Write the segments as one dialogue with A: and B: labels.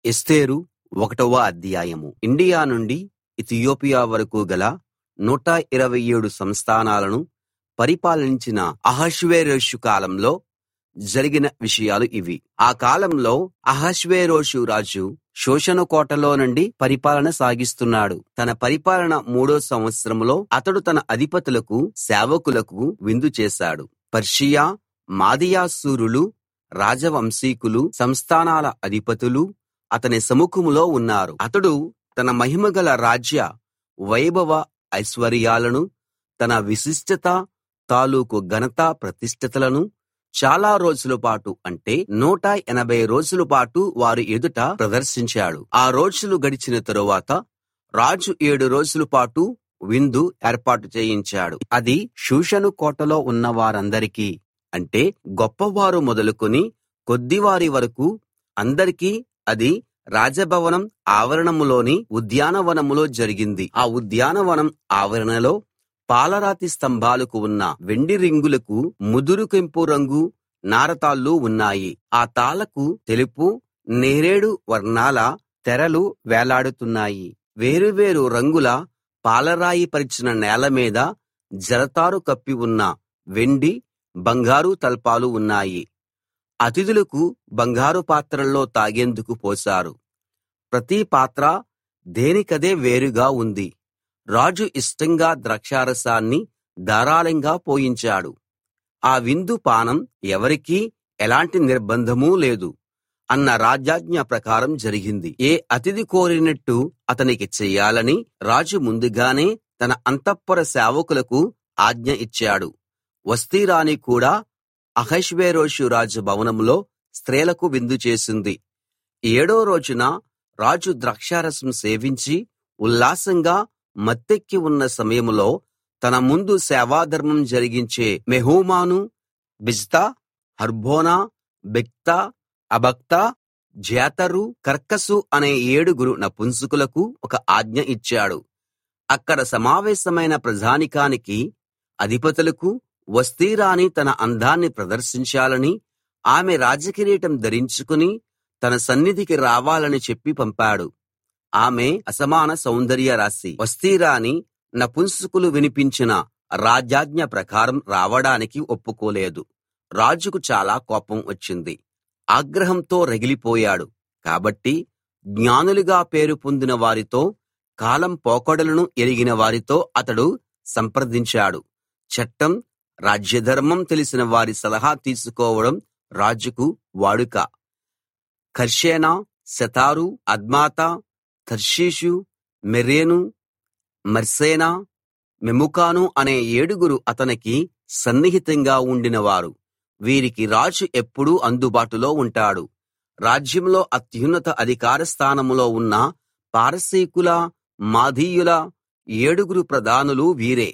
A: ఎస్తేరు 1వ అధ్యాయము. ఇండియా నుండి ఇథియోపియా వరకు గల 127 సంస్థానాలను పరిపాలించిన అహష్వేరోషు కాలంలో జరిగిన విషయాలు ఇవి. ఆ కాలంలో అహష్వేరోషు రాజు షోషను కోటలో నుండి పరిపాలన సాగిస్తున్నాడు. తన పరిపాలన 3వ సంవత్సరంలో అతడు తన అధిపతులకు సేవకులకు విందు చేశాడు. పర్షియా మాదీయాసూరులు రాజవంశీకులు సంస్థానాల అధిపతులు అతని సముఖంలో ఉన్నారు. అతడు తన మహిమగల రాజ్య వైభవ ఐశ్వర్యాలను, తన విశిష్టత తాలూకు ఘనత ప్రతిష్టతలను చాలా రోజుల పాటు, అంటే 180 రోజుల పాటు వారి ఎదుట ప్రదర్శించాడు. ఆ రోజులు గడిచిన తరువాత రాజు 7 రోజుల పాటు విందు ఏర్పాటు చేయించాడు. అది షూషను కోటలో ఉన్న వారందరికీ, అంటే గొప్పవారు మొదలుకొని కొద్దివారి వరకు అందరికీ. అది రాజభవనం ఆవరణంలోని ఉద్యానవనంలో జరిగింది. ఆ ఉద్యానవనం ఆవరణలో పాలరాతి స్తంభాలకు ఉన్న వెండి రింగులకు ముదురు కెంపు రంగు నారతాళ్లు ఉన్నాయి. ఆ తాళ్లకు తెలుపు, నేరేడు వర్ణాల తెరలు వేలాడుతున్నాయి. వేరువేరు రంగుల పాలరాయి పరిచిన నేల మీద జరతారు కప్పి ఉన్న వెండి, బంగారు తల్పాలు ఉన్నాయి. అతిథులకు బంగారు పాత్రల్లో తాగేందుకు పోశారు. ప్రతి పాత్ర దేనికదే వేరుగా ఉంది. రాజు ఇష్టంగా ద్రాక్షారసాన్ని ధారాళంగా పోయించాడు. ఆ విందు పానం ఎవరికీ ఎలాంటి నిర్బంధమూ లేదు అన్న రాజాజ్ఞ ప్రకారం జరిగింది. ఏ అతిథి కోరినట్టు అతనికి చెయ్యాలని రాజు ముందుగానే తన అంతఃపుర సేవకులకు ఆజ్ఞ ఇచ్చాడు. వస్తీ రాణి కూడా అహష్వేరోషు రాజు భవనంలో స్త్రీలకు విందు చేసింది. 7వ రోజున రాజు ద్రాక్షారసం సేవించి ఉల్లాసంగా మత్తెక్కి ఉన్న సమయంలో తన ముందు సేవాధర్మం జరిగించే మెహూమాను, బిజ్తా, హర్బోనా, బిక్తా, అబక్తా, జేతరు, కర్కసు అనే 7 నపుంసకులకు ఒక ఆజ్ఞ ఇచ్చాడు. అక్కడ సమావేశమైన ప్రజానికానికి, అధిపతులకు వస్తీ రాణి తన అందాన్ని ప్రదర్శించాలని, ఆమె రాజకిరీటం ధరించుకుని తన సన్నిధికి రావాలని చెప్పి పంపాడు. ఆమె అసమాన సౌందర్య రాశి. వస్తీ రాణి నపుంసకులు వినిపించిన రాజాజ్ఞ ప్రకారం రావడానికి ఒప్పుకోలేదు. రాజుకు చాలా కోపం వచ్చింది. ఆగ్రహంతో రగిలిపోయాడు. కాబట్టి జ్ఞానులుగా పేరు పొందిన వారితో, కాలం పోకడలను ఎరిగిన వారితో అతడు సంప్రదించాడు. చట్టం, రాజ్యధర్మం తెలిసిన వారి సలహా తీసుకోవడం రాజుకు వాడుక. కర్షేనా, సెతారు, అద్మాతా, తర్షీషు, మెరేను, మర్సేనా, మెముకాను అనే 7 అతనికి సన్నిహితంగా ఉండినవారు. వీరికి రాజు ఎప్పుడూ అందుబాటులో ఉంటాడు. రాజ్యంలో అత్యున్నత అధికార స్థానంలో ఉన్న పారసీకుల, మాదీయుల 7 ప్రధానులు వీరే.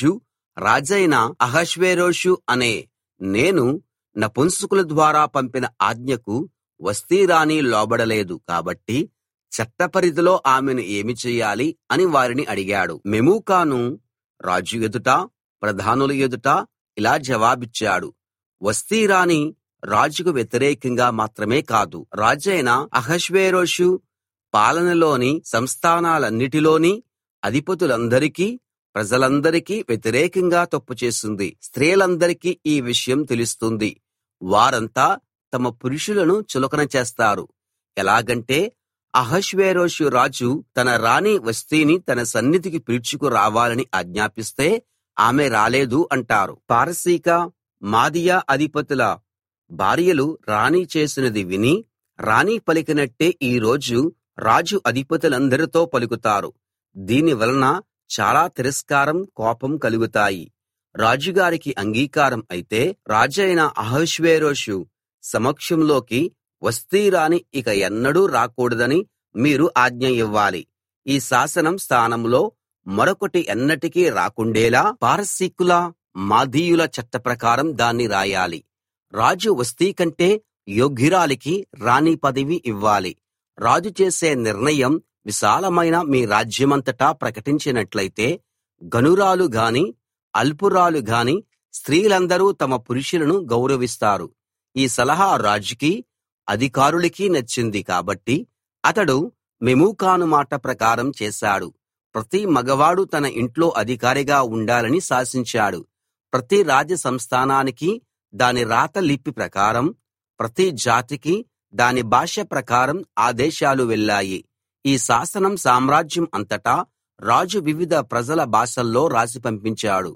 A: రాజైన అహష్వేరోషు అనే నేను నపుంసకుల ద్వారా పంపిన ఆజ్ఞకు వస్తీ రాణి లోబడలేదు. కాబట్టి చట్టపరిధిలో ఆమెను ఏమి చెయ్యాలి అని వారిని అడిగాడు. మెమూకాను రాజు ఎదుట, ప్రధానుల ఎదుట ఇలా జవాబిచ్చాడు: వస్తీ రాణి రాజుకు వ్యతిరేకంగా మాత్రమే కాదు, రాజైన అహష్వేరోషు పాలనలోని సంస్థానాలన్నిటిలోని అధిపతులందరికీ, ప్రజలందరికీ వ్యతిరేకంగా తప్పు చేసింది. స్త్రీలందరికీ ఈ విషయం తెలుస్తుంది. వారంతా తమ పురుషులను చులకన చేస్తారు. ఎలాగంటే, అహష్వేరోషు రాజు తన రాణి వస్తీని తన సన్నిధికి పిలుచుకు రావాలని ఆజ్ఞాపిస్తే ఆమె రాలేదు అంటారు. పారసీక, మాదీయ అధిపతుల భార్యలు రాణి చేసినది విని, రాణి పలికినట్టే ఈ రోజు రాజు అధిపతులందరితో పలుకుతారు. దీని వలన చాలా తిరస్కారం, కోపం కలుగుతాయి. రాజుగారికి అంగీకారం అయితే రాజైన అహష్వేరోషు సమక్షంలోకి వస్తీ రాణి ఇక ఎన్నడూ రాకూడదని మీరు ఆజ్ఞ ఇవ్వాలి. ఈ శాసనం స్థానంలో మరొకటి ఎన్నటికీ రాకుండేలా పారసీకుల, మాదీయుల చట్ట ప్రకారం దాన్ని రాయాలి. రాజు వస్తీ కంటే యోగ్యురాలికి రాణి పదవి ఇవ్వాలి. రాజు చేసే నిర్ణయం విశాలమైన మీ రాజ్యమంతటా ప్రకటించినట్లయితే ఘనురాలు గాని, అల్పురాలు గాని స్త్రీలందరూ తమ పురుషులను గౌరవిస్తారు. ఈ సలహా రాజుకి, అధికారులకి నచ్చింది. కాబట్టి అతడు మెమూకాను మాట ప్రకారం చేశాడు. ప్రతి మగవాడు తన ఇంట్లో అధికారిగా ఉండాలని శాసించాడు. ప్రతి రాజ్య సంస్థానానికి దాని రాత లిపి ప్రకారం, ప్రతి జాతికి దాని భాష ప్రకారం ఆదేశాలు వెళ్ళాయి. ఈ శాసనం సామ్రాజ్యం అంతటా రాజు వివిధ ప్రజల భాషల్లో రాసి పంపించాడు.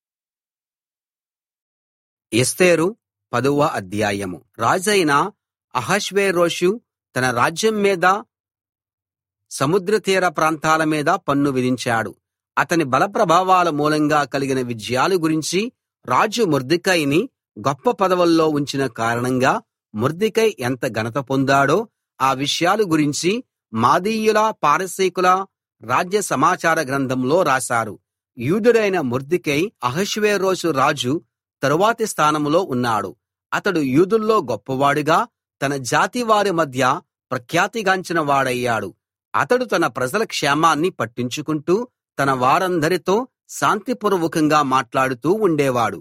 A: ఎస్తేరు 10వ అధ్యాయం. రాజైన అహష్వేరోషు తన రాజ్యం మీద, సముద్ర తీర ప్రాంతాల మీద పన్ను విధించాడు. అతని బలప్రభావాల మూలంగా కలిగిన విజయాల గురించి, రాజు మొర్దెకైని గొప్ప పదవుల్లో ఉంచిన కారణంగా మొర్దెకై ఎంత ఘనత పొందాడో ఆ విషయాల గురించి మాదీయుల, పారసీకుల రాజ్య సమాచార గ్రంథంలో రాశారు. యూదుడైన మొర్దెకై అహష్వేరోషు రాజు తరువాతి స్థానంలో ఉన్నాడు. అతడు యూదుల్లో గొప్పవాడుగా తన జాతి వారి మధ్య ప్రఖ్యాతిగాంచిన వాడయ్యాడు. అతడు తన ప్రజల క్షేమాన్ని పట్టించుకుంటూ తన వారందరితో శాంతిపూర్వకంగా మాట్లాడుతూ ఉండేవాడు.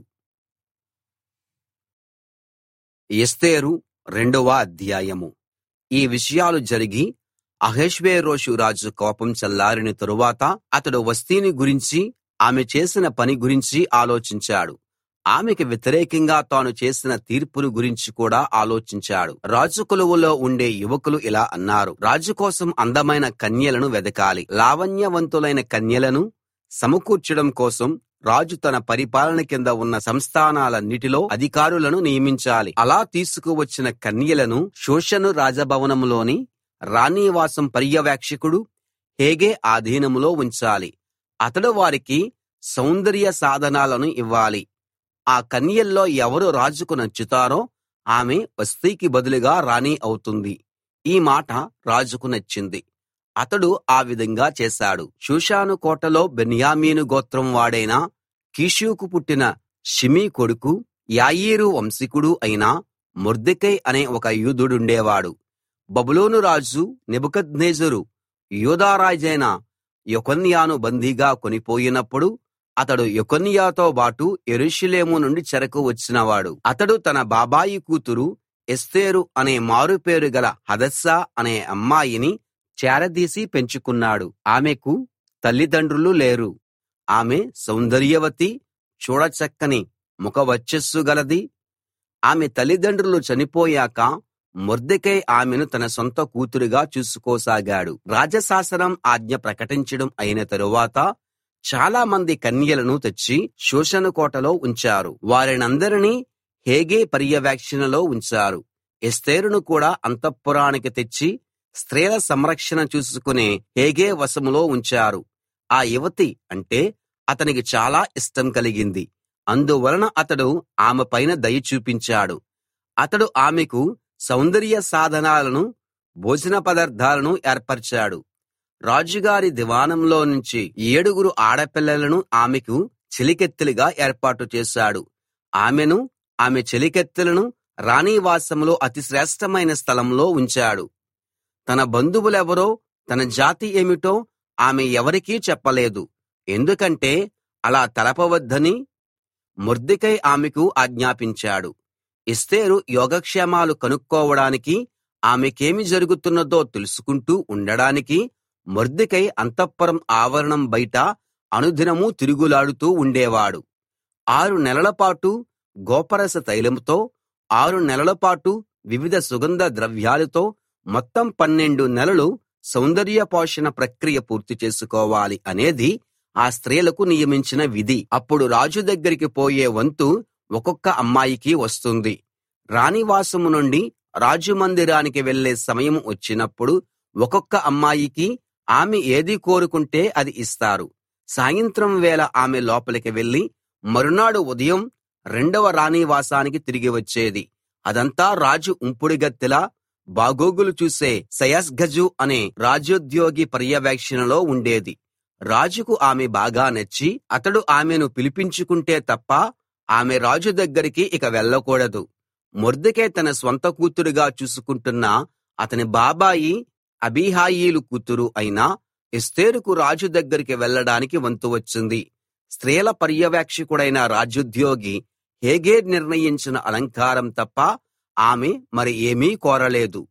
A: ఎస్తేరు 2వ అధ్యాయం. ఈ విషయాలు జరిగి అహష్వేరోషు రాజు కోపం చల్లారిన తరువాత అతడు వస్తీని గురించి, ఆమె చేసిన పని గురించి ఆలోచించాడు. ఆమెకు వ్యతిరేకంగా తాను చేసిన తీర్పును గురించి కూడా ఆలోచించాడు. రాజు కొలువులో ఉండే యువకులు ఇలా అన్నారు: రాజు కోసం అందమైన కన్యలను వెదకాలి. లావణ్యవంతులైన కన్యలను సమకూర్చడం కోసం రాజు తన పరిపాలన కింద ఉన్న సంస్థానాలన్నిటిలో అధికారులను నియమించాలి. అలా తీసుకువచ్చిన కన్యలను షూషను రాజభవనంలోని రాణివాసం పర్యవేక్షకుడు హేగే ఆధీనంలో ఉంచాలి. అతడు వారికి సౌందర్య సాధనాలను ఇవ్వాలి. ఆ కన్యల్లో ఎవరు రాజుకు నచ్చుతారో ఆమె వస్తీకి బదులుగా రాణి అవుతుంది. ఈ మాట రాజుకు నచ్చింది. అతడు ఆ విధంగా చేశాడు. షూషాను కోటలో బెన్యామీను గోత్రం వాడైన కీషుకు పుట్టిన షిమీ కొడుకు, యాయీరు వంశీకుడు అయిన మొర్దెకై అనే ఒక యూదుడుండేవాడు. బబులోను రాజు నెబుకద్నెజరు యూదా రాజైన యెకొన్యాను బందీగా కొనిపోయినప్పుడు అతడు యెకొన్యాతో బాటు యెరూషలేము నుండి చెరకు వచ్చినవాడు. అతడు తన బాబాయి కూతురు ఎస్తేరు అనే మారుపేరు గల హదస్సా అనే అమ్మాయిని చేరదీసి పెంచుకున్నాడు. ఆమెకు తల్లిదండ్రులు లేరు. ఆమె సౌందర్యవతి, చూడచక్కని ముఖవర్చస్సు గలది. ఆమె తల్లిదండ్రులు చనిపోయాక మొర్దెకై ఆమెను తన సొంత కూతురుగా చూసుకోసాగాడు. రాజశాసనం ఆజ్ఞ ప్రకటించడం అయిన తరువాత చాలా మంది కన్యలను తెచ్చి షూషను కోటలో ఉంచారు. వారినందరినీ హేగే పర్యవేక్షణలో ఉంచారు. ఎస్తేరును కూడా అంతఃపురానికి తెచ్చి స్త్రీల సంరక్షణ చూసుకునే హేగే వశంలో ఉంచారు. ఆ యువతి అంటే అతనికి చాలా ఇష్టం కలిగింది. అందువలన అతడు ఆమె పైన దయ చూపించాడు. అతడు ఆమెకు సౌందర్య సాధనాలను, భోజన పదార్థాలను ఏర్పరిచాడు. రాజుగారి దివాణంలో నుంచి 7 ఆడపిల్లలను ఆమెకు చెలికెత్తెలుగా ఏర్పాటు చేశాడు. ఆమెను, ఆమె చెలికెత్తెలను రాణివాసంలో అతి శ్రేష్ఠమైన స్థలంలో ఉంచాడు. తన బంధువులెవరో, తన జాతి ఏమిటో ఆమె ఎవరికీ చెప్పలేదు. ఎందుకంటే అలా తెలపవద్దని మొర్దెకై ఆమెకు ఆజ్ఞాపించాడు. ఎస్తేరు యోగక్షేమాలు కనుక్కోవడానికి, ఆమెకేమి జరుగుతున్నదో తెలుసుకుంటూ ఉండడానికి మొర్దెకై అంతఃపురం ఆవరణం బయట అనుదినమూ తిరుగులాడుతూ ఉండేవాడు. 6 నెలల పాటు గోపరస తైలంతో, 6 నెలల పాటు వివిధ సుగంధ ద్రవ్యాలతో, మొత్తం 12 నెలలు సౌందర్య పోషణ ప్రక్రియ పూర్తి చేసుకోవాలి అనేది ఆ స్త్రీలకు నియమించిన విధి. అప్పుడు రాజు దగ్గరికి పోయే వంతు ఒక్కొక్క అమ్మాయికి వస్తుంది. రాణివాసం నుండి రాజు మందిరానికి వెళ్ళే సమయం వచ్చినప్పుడు ఒక్కొక్క అమ్మాయికి ఆమె ఏది కోరుకుంటే అది ఇస్తారు. సాయంత్రం వేళ ఆమె లోపలికి వెళ్ళి మరునాడు ఉదయం 2వ రాణివాసానికి తిరిగి వచ్చేది. అదంతా రాజు ఉంపుడుగత్తెల బాగోగులు చూసే షయష్గజు అనే రాజోద్యోగి పర్యవేక్షణలో ఉండేది. రాజుకు ఆమె బాగా నచ్చి అతడు ఆమెను పిలిపించుకుంటే తప్ప ఆమె రాజు దగ్గరికి ఇక వెళ్ళకూడదు. మొర్దెకై తన స్వంత కూతురుగా చూసుకుంటున్న అతని బాబాయి అబీహాయీలు కూతురు అయిన ఎస్తేరుకు రాజు దగ్గరికి వెళ్ళడానికి వంతు వచ్చింది. స్త్రీల పర్యవేక్షకుడైన రాజోద్యోగి హేగే నిర్ణయించిన అలంకారం తప్ప ఆమె మరి ఏమీ కోరలేదు.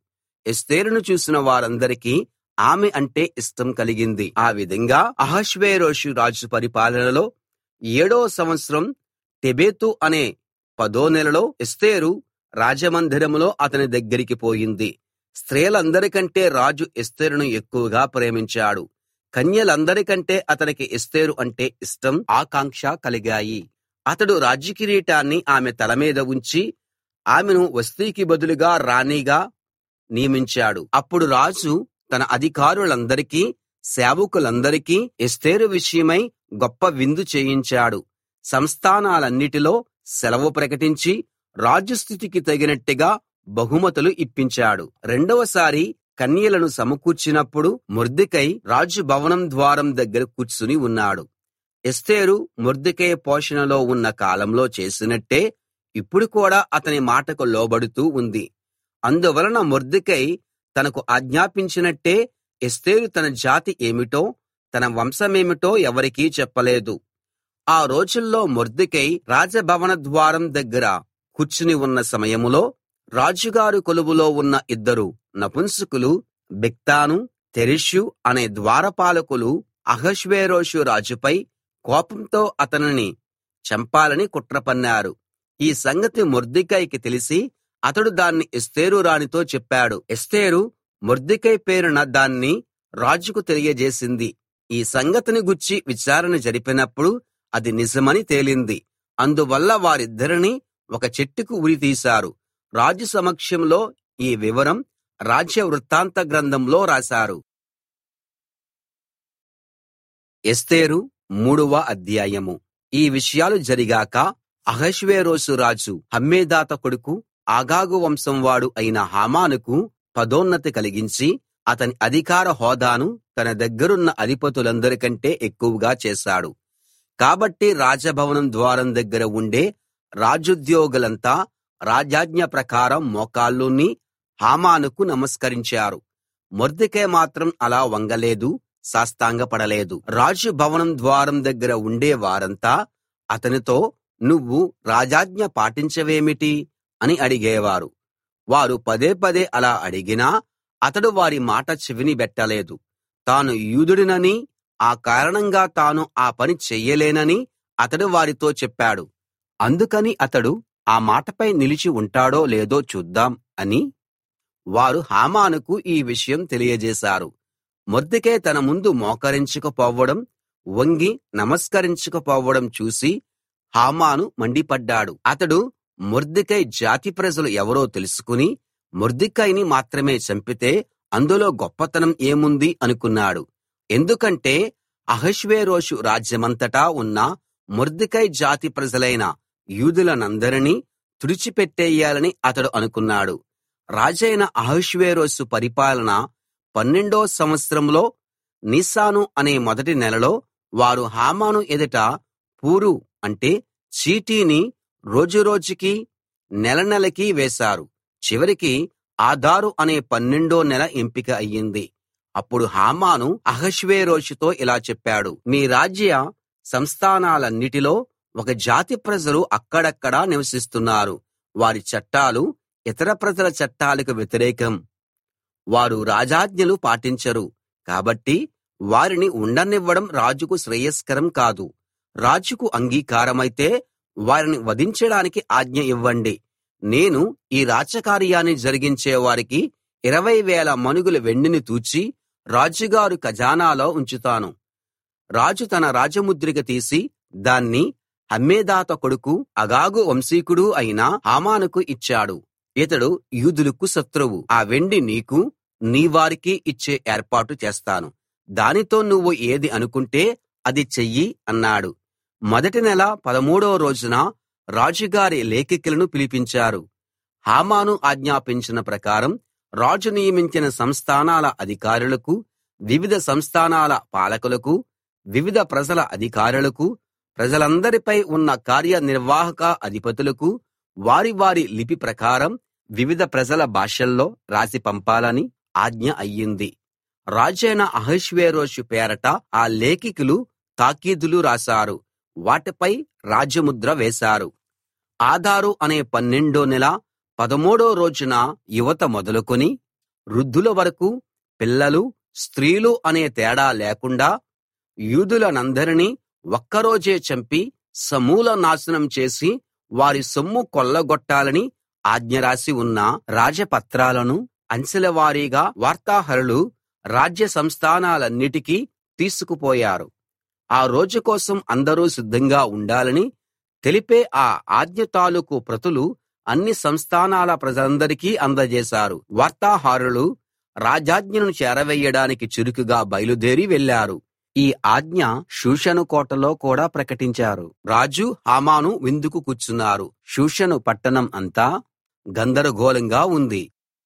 A: ఎస్తేరును చూసిన వారందరికీ ఆమె అంటే ఇష్టం కలిగింది. ఆ విధంగా అహష్వేరోషు రాజు పరిపాలనలో 7వ సంవత్సరం టెబెతు అనే 10వ నెలలో ఎస్తేరు రాజమందిరంలో అతని దగ్గరికి పోయింది. స్త్రీలందరికంటే రాజు ఎస్తేరును ఎక్కువగా ప్రేమించాడు. కన్యలందరికంటే అతనికి ఎస్తేరు అంటే ఇష్టం, ఆకాంక్ష కలిగాయి. అతడు రాజ్యకిరీటాన్ని ఆమె తల మీద ఉంచి ఆమెను వస్తీకి బదులుగా రాణిగా నియమించాడు. అప్పుడు రాజు తన అధికారులందరికీ, సేవకులందరికీ ఎస్తేరు విషయమై గొప్ప విందు చేయించాడు. సంస్థానాలన్నిటిలో సెలవు ప్రకటించి రాజు స్థితికి తగినట్టుగా బహుమతులు ఇప్పించాడు. రెండవసారి కన్యలను సమకూర్చినప్పుడు మొర్దెకై రాజు భవనం ద్వారం దగ్గర కూర్చుని ఉన్నాడు. ఎస్తేరు మొర్దెకై పోషణలో ఉన్న కాలంలో చేసినట్టే ఇప్పుడు కూడా అతని మాటకు లోబడుతూ ఉంది. అందువలన మొర్దెకై తనకు ఆజ్ఞాపించినట్టే ఎస్తేరు తన జాతి ఏమిటో, తన వంశమేమిటో ఎవరికీ చెప్పలేదు. ఆ రోజుల్లో మొర్దెకై రాజభవన ద్వారం దగ్గర కూర్చుని ఉన్న సమయంలో రాజుగారి కొలువులో ఉన్న 2 నపుంసకులు, బిక్తాను, తెరెషు అనే ద్వారపాలకులు అహష్వేరోషు రాజుపై కోపంతో అతనిని చంపాలని కుట్ర పన్నారు. ఈ సంగతి మొర్దెకైకి తెలిసి అతడు దాన్ని ఎస్తేరు రాణితో చెప్పాడు. ఎస్తేరు మొర్దెకై పేరున దాన్ని రాజుకు తెలియజేసింది. ఈ సంగతిని గూర్చి విచారణ జరిపినప్పుడు అది నిజమని తేలింది. అందువల్ల వారిద్దరినీ ఒక చెట్టుకు ఉరితీశారు. రాజు సమక్షంలో ఈ వివరం రాజ్య వృత్తాంత గ్రంథంలో రాశారు. ఎస్తేరు 3వ అధ్యాయము. ఈ విషయాలు జరిగాక అహష్వేరోషు రాజు హమ్మేదాత కొడుకు ఆగాగు వంశం వాడు అయిన హామానుకు పదోన్నతి కలిగించి అతని అధికార హోదాను తన దగ్గరున్న అధిపతులందరికంటే ఎక్కువగా చేశాడు. కాబట్టి రాజభవనం ద్వారం దగ్గర ఉండే రాజుద్యోగులంతా రాజాజ్ఞ ప్రకారం మోకాళ్ళూని హామానుకు నమస్కరించారు. మొర్దెకై మాత్రం అలా వంగలేదు, సాష్టాంగపడలేదు. రాజు భవనం ద్వారం దగ్గర ఉండే వారంతా అతనితో, నువ్వు రాజాజ్ఞ పాటించవేమిటి అని అడిగేవారు. వారు పదే పదే అలా అడిగినా అతడు వారి మాట చెవిని బెట్టలేదు. తాను యూదుడినని, ఆ కారణంగా తాను ఆ పని చెయ్యలేనని అతడు వారితో చెప్పాడు. అందుకని అతడు ఆ మాటపై నిలిచి ఉంటాడో లేదో చూద్దాం అని వారు హామానుకు ఈ విషయం తెలియజేశారు. మొర్దెకై తన ముందు మోకరించకపోవడం, వంగి నమస్కరించకపోవడం చూసి హామాను మండిపడ్డాడు. అతడు మొర్దెకై జాతి ప్రజలు ఎవరో తెలుసుకుని మొర్దెకైని మాత్రమే చంపితే అందులో గొప్పతనం ఏముంది అనుకున్నాడు. ఎందుకంటే అహష్వేరోషు రాజ్యమంతటా ఉన్న మొర్దెకై జాతి ప్రజలైన యూదులనందరినీ తుడిచిపెట్టేయాలని అతడు అనుకున్నాడు. రాజైన అహష్వేరోషు పరిపాలన 12వ సంవత్సరంలో నీసాను అనే మొదటి నెలలో వారు హామాను ఎదుట పూరు అంటే చీటీని రోజురోజుకీ నెల నెలకీ వేశారు. చివరికి ఆదారు అనే 12వ నెల ఎంపిక అయ్యింది. అప్పుడు హామాను అహష్వేరోషుతో ఇలా చెప్పాడు, మీ రాజ్య సంస్థానాలన్నిటిలో ఒక జాతి ప్రజలు అక్కడక్కడా నివసిస్తున్నారు. వారి చట్టాలు ఇతర ప్రజల చట్టాలకు వ్యతిరేకం. వారు రాజాజ్ఞలు పాటించరు. కాబట్టి వారిని ఉండనివ్వడం రాజుకు శ్రేయస్కరం కాదు. రాజుకు అంగీకారమైతే వారిని వధించడానికి ఆజ్ఞ ఇవ్వండి. నేను ఈ రాచకార్యాన్ని జరిగించే వారికి 20,000 మణుగుల వెండిని తూచి రాజుగారు ఖజానాలో ఉంచుతాను. రాజు తన రాజముద్రిక తీసి దాన్ని హమ్మేదాత కొడుకు అగాగు వంశీకుడు అయిన హామానుకు ఇచ్చాడు. ఇతడు యూదులకు శత్రువు. ఆ వెండి నీకు, నీ వారికి ఇచ్చే ఏర్పాటు చేస్తాను. దానితో నువ్వు ఏది అనుకుంటే అది చెయ్యి అన్నాడు. మొదటి నెల 13వ రోజున రాజుగారి లేఖికులను పిలిపించారు. హామాను ఆజ్ఞాపించిన ప్రకారం రాజు నియమించిన సంస్థానాల అధికారులకు, వివిధ సంస్థానాల పాలకులకు, వివిధ ప్రజల అధికారులకు, ప్రజలందరిపై ఉన్న కార్యనిర్వాహక అధిపతులకు వారి వారి లిపి ప్రకారం వివిధ ప్రజల భాషల్లో రాసి పంపాలని ఆజ్ఞ అయ్యింది. రాజైన అహష్వేరోషు పేరట ఆ లేఖికులు తాకీదులు రాశారు. వాటిపై రాజముద్ర వేశారు. ఆదారు అనే 12వ నెల 13వ రోజున యువత మొదలుకొని వృద్ధుల వరకు, పిల్లలు, స్త్రీలు అనే తేడా లేకుండా యూదులనందరినీ ఒక్కరోజే చంపి సమూల నాశనం చేసి వారి సొమ్ము కొల్లగొట్టాలని ఆజ్ఞ రాసి ఉన్న రాజపత్రాలను అంచెల వారీగా వార్తాహరులు రాజ్య సంస్థానాలన్నిటికీ తీసుకుపోయారు. ఆ రోజు కోసం అందరూ సిద్ధంగా ఉండాలని తెలిపే ఆ ఆజ్ఞ తాలూకు ప్రతులు అన్ని సంస్థానాల ప్రజలందరికీ అందజేశారు. వార్తాహరులు రాజాజ్ఞను చేరవేయడానికి చురుకుగా బయలుదేరి వెళ్లారు. ఈ ఆజ్ఞ షూషను కోటలో కూడా ప్రకటించారు. రాజు, హామాను విందుకు కూర్చున్నారు. షూషను పట్టణం అంతా గందరగోళంగా ఉంది.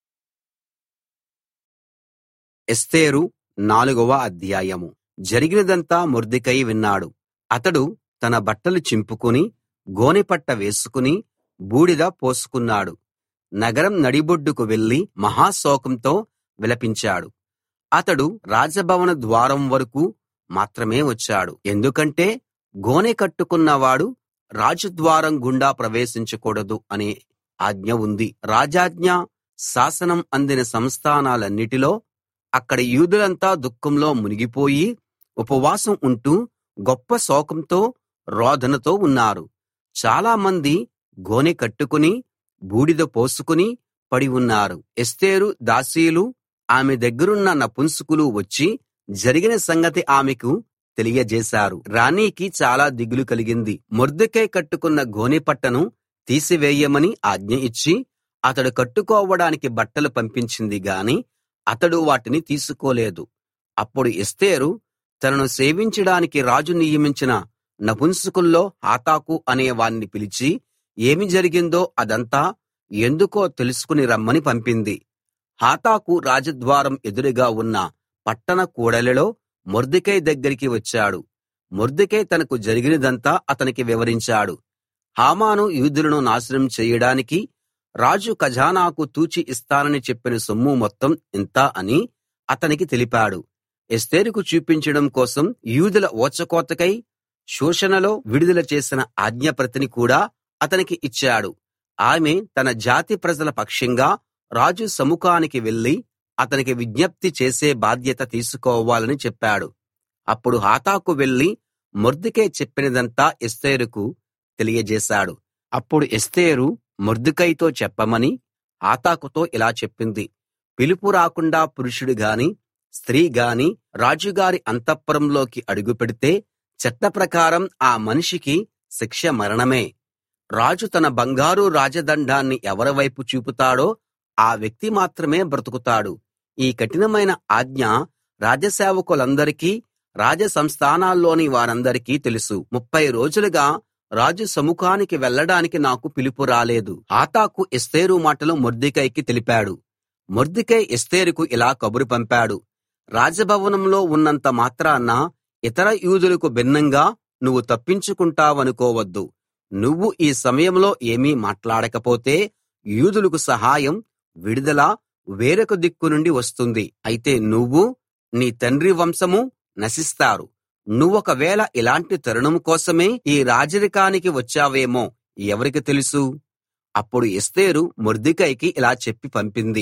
A: ఎస్తేరు 4వ అధ్యాయము. జరిగినదంతా మొర్దెకై విన్నాడు. అతడు తన బట్టలు చింపుకుని గోనెపట్ట వేసుకుని బూడిద పోసుకున్నాడు. నగరం నడిబొడ్డుకు వెళ్లి మహాశోకంతో విలపించాడు. అతడు రాజభవన ద్వారం వరకు మాత్రమే వచ్చాడు. ఎందుకంటే గోనె కట్టుకున్నవాడు రాజద్వారం గుండా ప్రవేశించకూడదు అనే ఆజ్ఞ ఉంది. రాజాజ్ఞ, శాసనం అందిన సంస్థానాలన్నిటిలో అక్కడి యూదులంతా దుఃఖంలో మునిగిపోయి ఉపవాసం ఉంటూ గొప్ప శోకంతో రోదనతో ఉన్నారు. చాలా మంది గోనె కట్టుకుని బూడిద పోసుకుని పడి ఉన్నారు. ఎస్తేరు దాసీలు, ఆమె దగ్గరున్న నపుంసకులు వచ్చి జరిగిన సంగతి ఆమెకు తెలియజేశారు. రాణికి చాలా దిగులు కలిగింది. మొర్దెకై కట్టుకున్న గోనెపట్టను తీసివేయమని ఆజ్ఞ ఇచ్చి అతడు కట్టుకోవడానికి బట్టలు పంపించింది గాని అతడు వాటిని తీసుకోలేదు. అప్పుడు ఎస్తేరు తనను సేవించడానికి రాజు నియమించిన నపుంసకుల్లో హాతాకు అనే వాణ్ణి పిలిచి ఏమి జరిగిందో అదంతా ఎందుకో తెలుసుకుని రమ్మని పంపింది. హాతాకు రాజద్వారం ఎదురుగా ఉన్న పట్టణ కూడలిలో మొర్దెకై దగ్గరికి వచ్చాడు. మొర్దెకై తనకు జరిగినదంతా అతనికి వివరించాడు. హామాను యూదులను నాశనం చేయడానికి రాజు ఖజానాకు తూచి ఇస్తానని చెప్పిన సొమ్ము మొత్తం ఇంత అని అతనికి తెలిపాడు. ఎస్తేరుకు చూపించడం కోసం యూదుల ఊచకోతకై షూషనులో విడుదల చేసిన ఆజ్ఞప్రతిని కూడా అతనికి ఇచ్చాడు. ఆమె తన జాతి ప్రజల పక్షంగా రాజు సముఖానికి వెళ్లి అతనికి విజ్ఞప్తి చేసే బాధ్యత తీసుకోవాలని చెప్పాడు. అప్పుడు హాతాకు వెళ్లి మొర్దెకై చెప్పినదంతా ఎస్తేరుకు తెలియజేశాడు. అప్పుడు ఎస్తేరు మొర్దెకైతో చెప్పమని హాతాకుతో ఇలా చెప్పింది. పిలుపు రాకుండా పురుషుడు గాని స్త్రీ గాని రాజుగారి అంతఃపురంలోకి అడుగుపెడితే చట్ట ప్రకారం ఆ మనిషికి శిక్ష మరణమే. రాజు తన బంగారు రాజదండాన్ని ఎవరి వైపు చూపుతాడో ఆ వ్యక్తి మాత్రమే బ్రతుకుతాడు. ఈ కఠినమైన ఆజ్ఞ రాజసేవకులందరికీ రాజ సంస్థానాల్లోని వారందరికీ తెలుసు. 30 రోజులుగా రాజు సముఖానికి వెళ్ళడానికి నాకు పిలుపు రాలేదు. హాతాకు ఎస్తేరు మాటలు మొర్దెకైకి తెలిపాడు. మొర్దెకై ఎస్తేరుకు ఇలా కబురు పంపాడు. రాజభవనంలో ఉన్నంత మాత్రాన ఇతర యూదులకు భిన్నంగా నువ్వు తప్పించుకుంటావనుకోవద్దు. నువ్వు ఈ సమయంలో ఏమీ మాట్లాడకపోతే యూదులకు సహాయం, విడుదల వేరొక దిక్కు నుండి వస్తుంది. అయితే నువ్వు నీ తండ్రి వంశమూ నశిస్తారు. నువ్వొకవేళ ఇలాంటి తరుణం కోసమే ఈ రాజరికానికి వచ్చావేమో ఎవరికి తెలుసు? అప్పుడు ఎస్తేరు మొర్దెకైకి ఇలా చెప్పి పంపింది.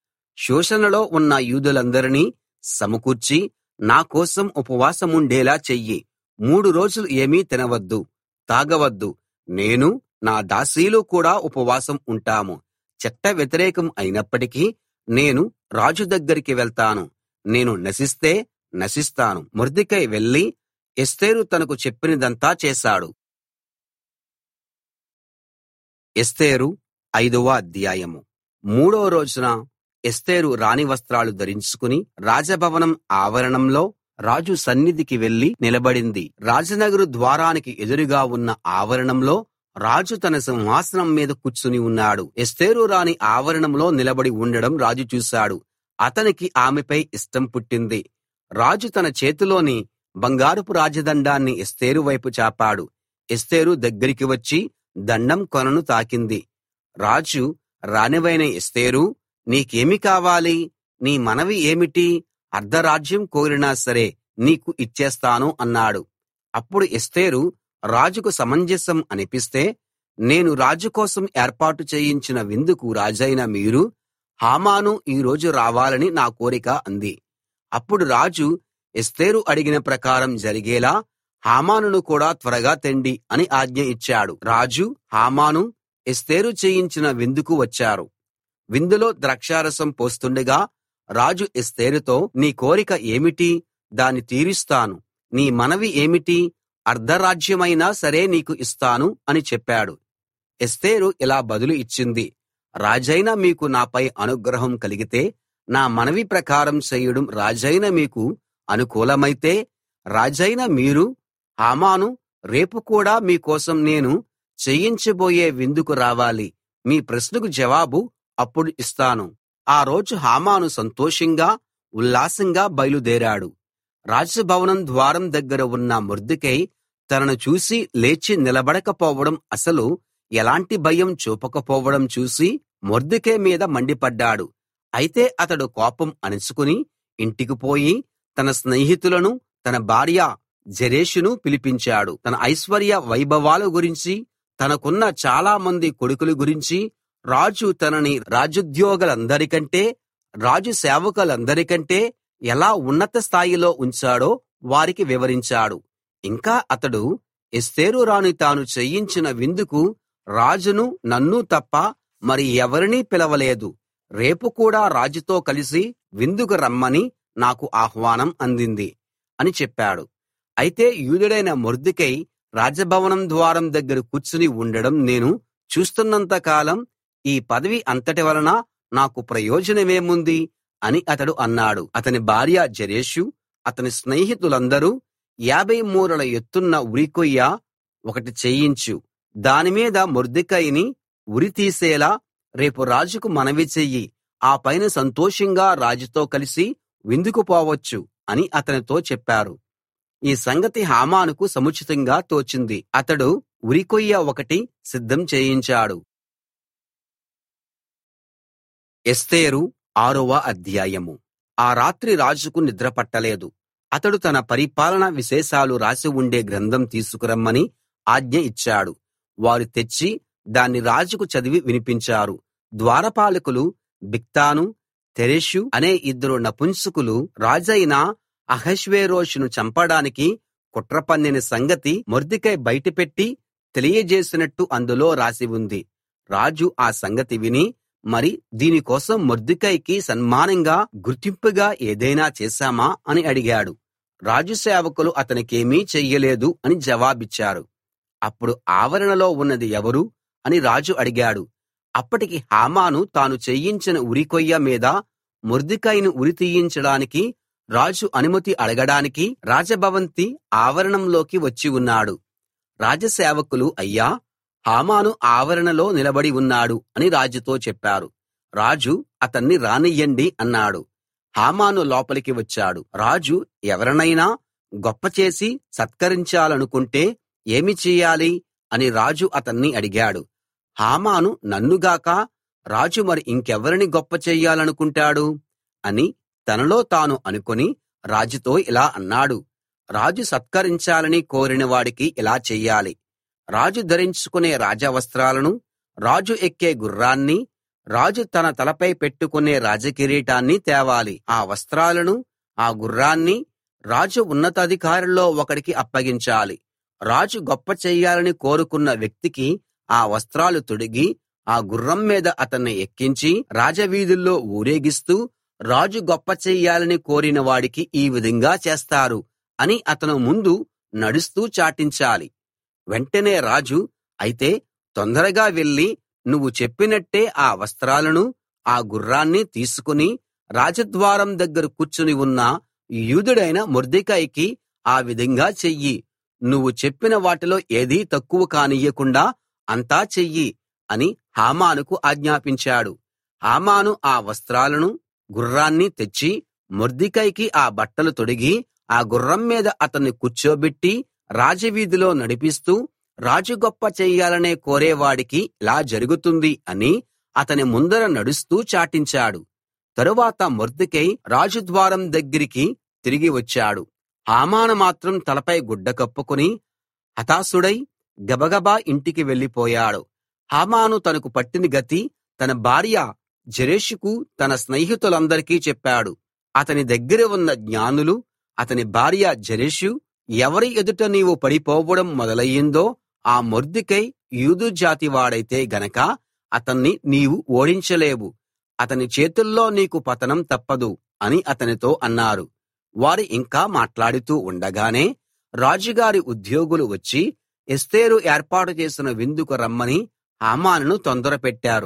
A: షూషనులో ఉన్న యూదులందరినీ సమకూర్చి నా కోసం ఉపవాసముండేలా చెయ్యి. 3 రోజులు ఏమీ తినవద్దు, తాగవద్దు. నేను నా దాసీలు కూడా ఉపవాసం ఉంటాము. చట్ట వ్యతిరేకం అయినప్పటికీ నేను రాజు దగ్గరికి వెళ్తాను. నేను నశిస్తే నశిస్తాను. మొర్దెకై వెళ్లి ఎస్తేరు తనకు చెప్పినదంతా చేశాడు. ఎస్తేరు 5వ అధ్యాయము. 3వ రోజున ఎస్తేరు రాణి వస్త్రాలు ధరించుకుని రాజభవనం ఆవరణంలో రాజు సన్నిధికి వెళ్లి నిలబడింది. రాజనగరు ద్వారానికి ఎదురుగా ఉన్న ఆవరణంలో రాజు తన సింహాసనం మీద కూర్చుని ఉన్నాడు. ఎస్తేరు రాణి ఆవరణంలో నిలబడి ఉండడం రాజు చూశాడు. అతనికి ఆమెపై ఇష్టం పుట్టింది. రాజు తన చేతిలోని బంగారపు రాజదండాన్ని ఎస్తేరు వైపు చాపాడు. ఎస్తేరు దగ్గరికి వచ్చి దండం కొనను తాకింది. రాజు, రాణివైన ఎస్తేరూ, నీకేమి కావాలి? నీ మనవి ఏమిటి? అర్ధరాజ్యం కోరినా సరే నీకు ఇచ్చేస్తాను అన్నాడు. అప్పుడు ఎస్తేరు రాజుకు సమంజసం అనిపిస్తే, నేను రాజు కోసం ఏర్పాటు చేయించిన విందుకు రాజైన మీరు హామాను ఈ రోజు రావాలని నా కోరిక అంది. అప్పుడు రాజు ఎస్తేరు అడిగిన ప్రకారం జరిగేలా హామానును కూడా త్వరగా తెండి అని ఆజ్ఞ ఇచ్చాడు. రాజు, హామాను ఎస్తేరు చేయించిన విందుకు వచ్చారు. విందులో ద్రాక్షారసం పోస్తుండగా రాజు ఎస్తేరుతో, నీ కోరిక ఏమిటి? దాన్ని తీరుస్తాను. నీ మనవి ఏమిటి? అర్ధరాజ్యమైనా సరే నీకు ఇస్తాను అని చెప్పాడు. ఎస్తేరు ఇలా బదులు ఇచ్చింది, రాజైన మీకు నాపై అనుగ్రహం కలిగితే నా మనవి ప్రకారం చేయడం రాజైన మీకు అనుకూలమైతే, రాజైన మీరు, హామాను రేపు కూడా మీకోసం నేను చేయించబోయే విందుకు రావాలి. మీ ప్రశ్నకు జవాబు అప్పుడు ఇస్తాను. ఆ రోజు హామాను సంతోషంగా ఉల్లాసంగా బయలుదేరాడు. రాజభవనం ద్వారం దగ్గర ఉన్న మొర్దెకై తనను చూసి లేచి నిలబడకపోవడం, అసలు ఎలాంటి భయం చూపకపోవడం చూసి మొర్దెకై మీద మండిపడ్డాడు. అయితే అతడు కోపం అణచుకుని ఇంటికి పోయి తన స్నేహితులను, తన భార్య జెరెషును పిలిపించాడు. తన ఐశ్వర్య వైభవాల గురించి, తనకున్న చాలా మంది కొడుకుల గురించి, రాజు తనని రాజోద్యోగులందరికంటే, రాజు సేవకులందరికంటే ఎలా ఉన్నత స్థాయిలో ఉంచాడో వారికి వివరించాడు. ఇంకా అతడు ఎస్తేరు రాణి తాను చేయించిన విందుకు రాజును నన్ను తప్ప మరి ఎవరినీ పిలవలేదు. రేపు కూడా రాజుతో కలిసి విందుకు రమ్మని నాకు ఆహ్వానం అందింది అని చెప్పాడు. అయితే యూదుడైన మొర్దెకై రాజభవనం ద్వారం దగ్గర కూర్చుని ఉండడం నేను చూస్తున్నంత కాలం ఈ పదవి అంతటి వలన నాకు ప్రయోజనమేముంది అని అతడు అన్నాడు. అతని భార్య జెరెషు, అతని స్నేహితులందరూ 50 మూరల ఎత్తున్న ఉరికొయ్య ఒకటి చేయించు, దానిమీద మొర్దెకైని ఉరి తీసేలా రేపు రాజుకు మనవి చెయ్యి, ఆ పైన సంతోషంగా రాజుతో కలిసి విందుకు పోవచ్చు అని అతనితో చెప్పారు. ఈ సంగతి హామానుకు సముచితంగా తోచింది. అతడు ఉరికొయ్య ఒకటి సిద్ధం చేయించాడు. ఎస్తేరు 6వ అధ్యాయం. ఆ రాత్రి రాజుకు నిద్ర పట్టలేదు. అతడు తన పరిపాలన విశేషాలు రాసి ఉండే గ్రంథం తీసుకురమ్మని ఆజ్ఞ ఇచ్చాడు. వారు తెచ్చి దాన్ని రాజుకు చదివి వినిపించారు. ద్వారపాలకులు బిక్తాను, తెరెషు అనే 2 నపుంసకులు రాజైన అహష్వేరోషును చంపడానికి కుట్ర పన్నిన సంగతి మొర్దెకై బయటపెట్టి తెలియజేసినట్టు అందులో రాసి ఉంది. రాజు ఆ సంగతి విని, మరి దీనికోసం మొర్దెకైకి సన్మానంగా గుర్తింపుగా ఏదైనా చేశామా అని అడిగాడు. రాజు సేవకులు అతనికేమీ చెయ్యలేదు అని జవాబిచ్చారు. అప్పుడు ఆవరణలో ఉన్నది ఎవరు అని రాజు అడిగాడు. అప్పటికి హామాను తాను చేయించిన ఉరికొయ్య మీద మొర్దెకైను ఉరి తీయించడానికి రాజు అనుమతి అడగడానికి రాజభవంతి ఆవరణంలోకి వచ్చి ఉన్నాడు. రాజసేవకులు, అయ్యా, హామాను ఆవరణలో నిలబడి ఉన్నాడు అని రాజుతో చెప్పారు. రాజు, అతన్ని రానియ్యండి అన్నాడు. హామాను లోపలికి వచ్చాడు. రాజు ఎవరినైనా గొప్ప చేసి సత్కరించాలనుకుంటే ఏమి చెయ్యాలి అని రాజు అతన్ని అడిగాడు. హామాను, నన్నుగాక రాజు మరి ఇంకెవరిని గొప్ప చెయ్యాలనుకుంటాడు అని తనలో తాను అనుకుని రాజుతో ఇలా అన్నాడు. రాజు సత్కరించాలని కోరిన వాడికి ఇలా చెయ్యాలి. రాజు ధరించుకునే రాజవస్త్రాలను, రాజు ఎక్కే గుర్రాన్ని, రాజు తన తలపై పెట్టుకునే రాజకిరీటాన్ని తేవాలి. ఆ వస్త్రాలను, ఆ గుర్రాన్ని రాజు ఉన్నతాధికారుల్లో ఒకడికి అప్పగించాలి. రాజు గొప్ప చెయ్యాలని కోరుకున్న వ్యక్తికి ఆ వస్త్రాలు తొడిగి ఆ గుర్రం మీద అతన్ని ఎక్కించి రాజవీధుల్లో ఊరేగిస్తూ, రాజు గొప్ప చెయ్యాలని కోరిన వాడికి ఈ విధంగా చేస్తారు అని అతను ముందు నడుస్తూ చాటించాలి. వెంటనే రాజు, అయితే తొందరగా వెళ్లి నువ్వు చెప్పినట్టే ఆ వస్త్రాలను, ఆ గుర్రాన్ని తీసుకుని రాజద్వారం దగ్గర కూర్చుని ఉన్న యూదుడైన మొర్దెకైకి ఆ విధంగా చెయ్యి. నువ్వు చెప్పిన వాటిలో ఏదీ తక్కువ కానియ్యకుండా అంతా చెయ్యి అని హామానుకు ఆజ్ఞాపించాడు. హామాను ఆ వస్త్రాలను, గుర్రాన్ని తెచ్చి మొర్దెకైకి ఆ బట్టలు తొడిగి ఆ గుర్రం మీద అతన్ని కూర్చోబెట్టి రాజవీధిలో నడిపిస్తూ, రాజు గొప్ప చెయ్యాలనే కోరేవాడికి ఇలా జరుగుతుంది అని అతని ముందర నడుస్తూ చాటించాడు. తరువాత మొర్దెకై రాజద్వారం దగ్గరికి తిరిగి వచ్చాడు. హామాను మాత్రం తలపై గుడ్డ కప్పుకుని హతాశుడై గబగబా ఇంటికి వెళ్ళిపోయాడు. హామాను తనకు పట్టిన గతి తన భార్య జెరెషుకు తన స్నేహితులందరికీ చెప్పాడు. అతని దగ్గర ఉన్న జ్ఞానులు, అతని భార్య జెరెషు ఎవరి ఎదుట నీవు పడిపోవడం మొదలయ్యిందో ఆ మొర్దెకై యూదు జాతి వాడైతే గనక అతన్ని నీవు ఓడించలేవు. అతని చేతుల్లో నీకు పతనం తప్పదు అని అతనితో అన్నారు. వారు ఇంకా మాట్లాడుతూ ఉండగానే రాజుగారి ఉద్యోగులు వచ్చి ఎస్తేరు ఏర్పాటు చేసిన విందుకు రమ్మని హామానును తొందరపెట్టారు.